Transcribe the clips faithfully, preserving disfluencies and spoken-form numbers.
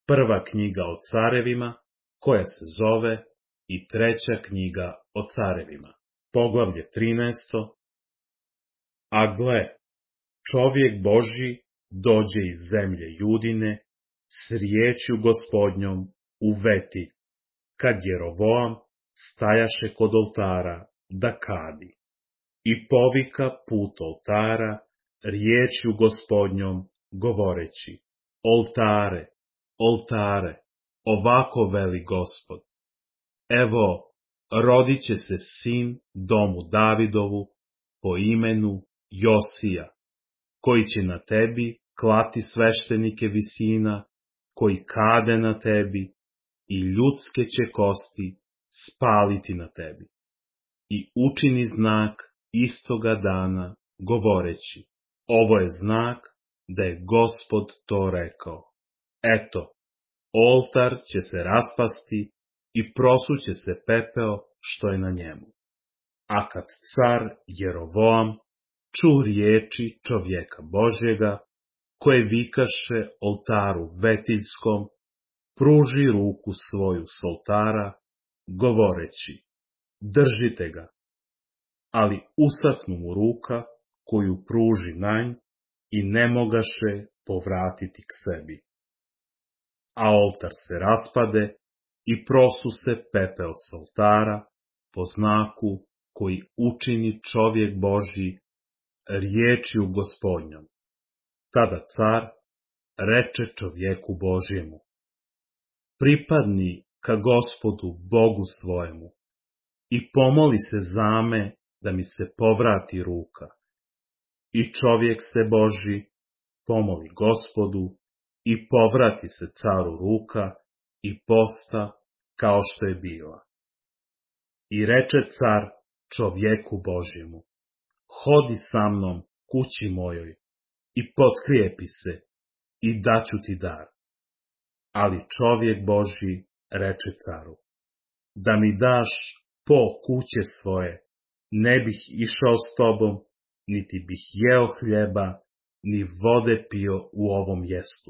prva knjiga o carevima, koja se zove i treća knjiga o carevima. Poglavlje trinaesto. A gle, čovjek Božji dođe iz zemlje Judine s riječju Gospodnjom u Vetilj, kad Jerovoam stajaše kod oltara da kadi. I povika put oltara riječju Gospodnjom govoreći: Oltare, oltare, ovako veli Gospod. Evo, rodit će se sin domu Davidovu po imenu Josija, koji će na tebi klati sveštenike visina, koji kade na tebi, i ljudske će kosti spaliti na tebi. I učini znak istoga dana, govoreći: ovo je znak da je Gospod to rekao. Eto, oltar će se raspasti i prosuće se pepeo što je na njemu. A kad car Jerovoam ču riječi čovjeka Božjega, koje vikaše oltaru Vetiljskom, pruži ruku svoju s oltara, govoreći: držite ga. Ali usahnu mu ruka koju pruži nanj i ne mogaše povratiti k sebi. A oltar se raspade i prosu se pepeo s oltara po znaku koji učini čovjek Božji riječju Gospodnjom. Tada car reče čovjeku Božjemu: pripadni ka Gospodu Bogu svojemu i pomoli se za me da mi se povrati ruka. I čovjek se Božji pomoli Gospodu i povrati se caru ruka i posta kao što je bila. I reče car čovjeku Božjemu: hodi sa mnom kući mojoj i potkrijepi se i daću ti dar. Ali čovjek Božji reče caru: da mi daš po kuće svoje, ne bih išao s tobom, niti bih jeo hljeba, ni vode pio u ovom mjestu.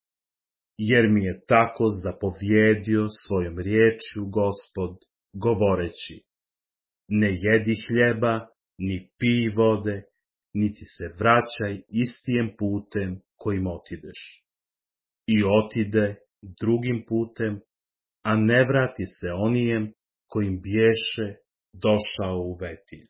Jer mi je tako zapovjedio svojom riječju Gospod, govoreći: ne jedi hljeba, ni pij vode, niti se vraćaj istijem putem kojim otideš. I otide drugim putem, a ne vrati se onijem kojim bješe došao u Vetilj.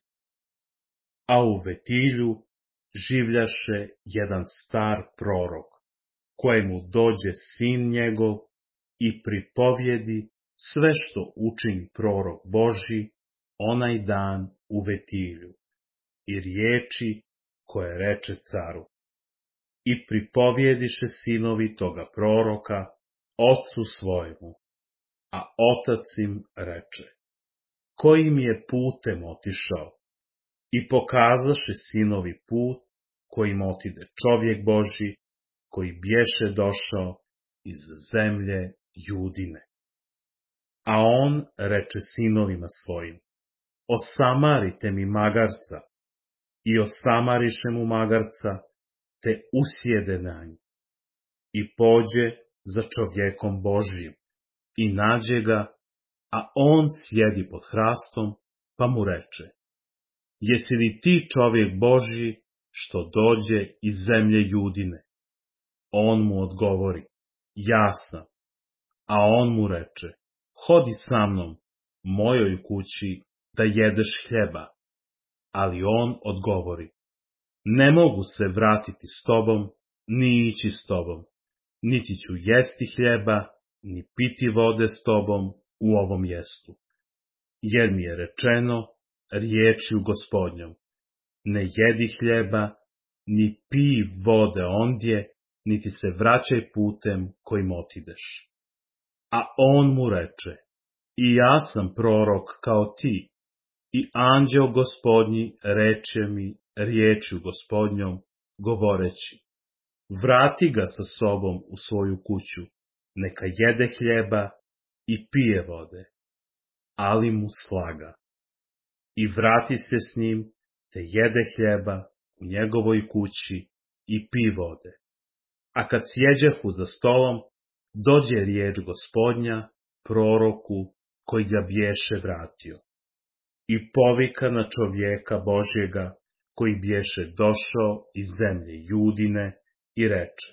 A u Vetilju življaše jedan star prorok, kojemu dođe sin njegov i pripovjedi sve što učini prorok Božji onaj dan u Vetilju, i riječi koje reče caru. I pripovjediše sinovi toga proroka ocu svojemu, a otac im reče: kojim je putem otišao? I pokazaše sinovi put kojim otide čovjek Božji, koji bješe došao iz zemlje Judine. A on reče sinovima svojim: osamarite mi magarca. I osamariše mu magarca, te usjede na nj. I pođe za čovjekom Božjim i nađe ga, a on sjedi pod hrastom, pa mu reče: jesi li ti čovjek Božji što dođe iz zemlje Judine? On mu odgovori: ja sam. A on mu reče: hodi sa mnom mojoj kući da jedeš hljeba. Ali on odgovori: ne mogu se vratiti s tobom, ni ići s tobom, niti ću jesti hljeba, ni piti vode s tobom u ovom mjestu. Jer mi je rečeno riječju Gospodnjom: ne jedi hljeba, ni pij vode ondje, niti se vraćaj putem kojim otideš. A on mu reče: i ja sam prorok kao ti, i anđeo Gospodnji reče mi riječju Gospodnjom, govoreći: vrati ga sa sobom u svoju kuću, neka jede hljeba i pije vode. Ali mu slaga. I vrati se s njim, te jede hljeba u njegovoj kući i pi vode. A kad sjeđehu za stolom, dođe riječ Gospodnja proroku koji ga bješe vratio. I povika na čovjeka Božjega koji bješe došao iz zemlje Judine i reče: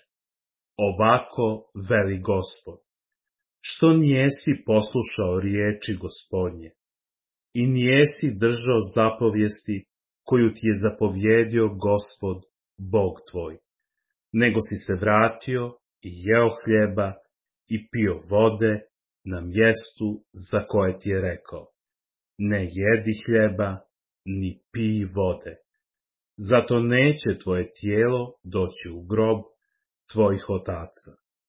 Ovako veli Gospod, što nijesi poslušao riječi Gospodnje i nijesi držao zapovijesti koju ti je zapovjedio Gospod, Bog tvoj, nego si se vratio i jeo hljeba i pio vode na mjestu za koje ti je rekao: ne jedi hljeba, ni pij vode. Zato neće tvoje tijelo doći u grob tvojih otaca.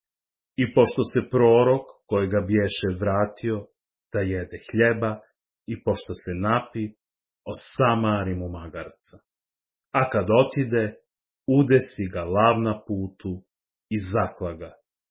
I pošto se prorok kojega bješe vratio da jede hljeba i pošto se napi, osamari mu magarca. A kad otide, udesi ga lav na putu i zakla ga.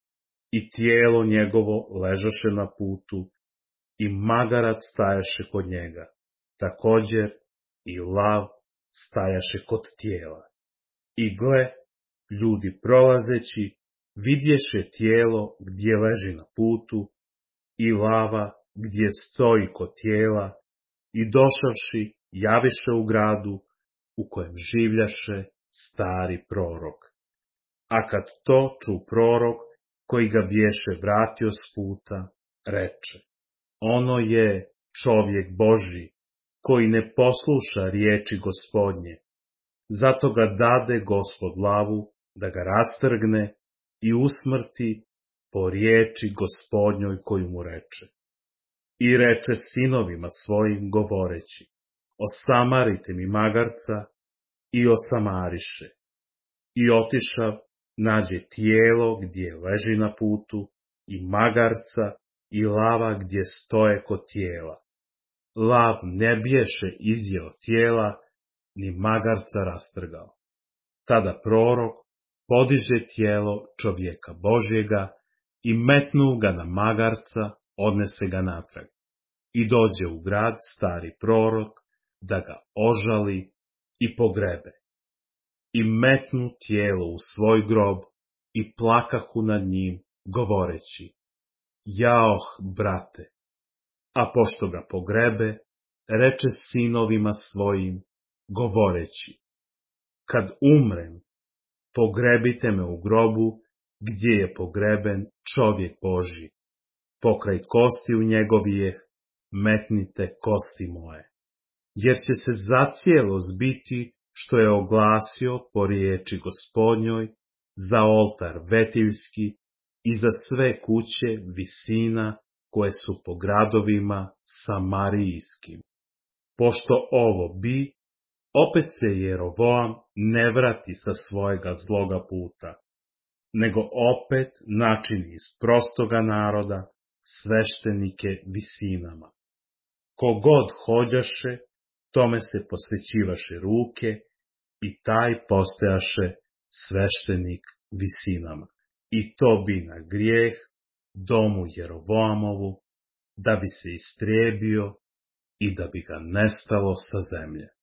I tijelo njegovo ležaše na putu i magarac stajaše kod njega, također i lav stajaše kod tijela. I gle, ljudi prolazeći vidješe tijelo gdje leži na putu i lava gdje stoji kod tijela i došavši javiše u gradu u kojem življaše stari prorok. A kad to ču prorok koji ga bješe vratio s puta, reče: ono je čovjek Božji koji ne posluša riječi Gospodnje, zato ga dade Gospod lavu da ga rastrgne i usmrti po riječi Gospodnjoj koju mu reče. I reče sinovima svojim govoreći: osamarite mi magarca, i osamariše. I otišav nađe tijelo gdje leži na putu i magarca i lava gdje stoje kod tijela. Lav ne bješe izjeo tijela, ni magarca rastrgao. Tada prorok podiže tijelo čovjeka Božjega i metnu ga na magarca, odnese ga natrag. I dođe u grad stari prorok da ga ožali i pogrebe. I metnu tijelo u svoj grob i plakahu nad njim, govoreći: jaoh, brate. A pošto ga pogrebe, reče sinovima svojim, govoreći: kad umrem, pogrebite me u grobu gdje je pogreben čovjek Božji. Pokraj kostiju njegovijeh metnite kosti moje. Jer će se zacijelo zbiti što je oglasio po riječi Gospodnjoj za oltar vetiljski i za sve kuće visina koje su po gradovima samarijskim. Pošto ovo bi, opet se Jerovoam ne vrati sa svojega zloga puta, nego opet načini iz prostoga naroda sveštenike visinama. Kogod hođaše, tome se posvećivaše ruke i taj postajaše sveštenik visinama. I to bi na grijeh domu Jerovoamovu, da bi se istrijebio i da bi ga nestalo sa zemlje.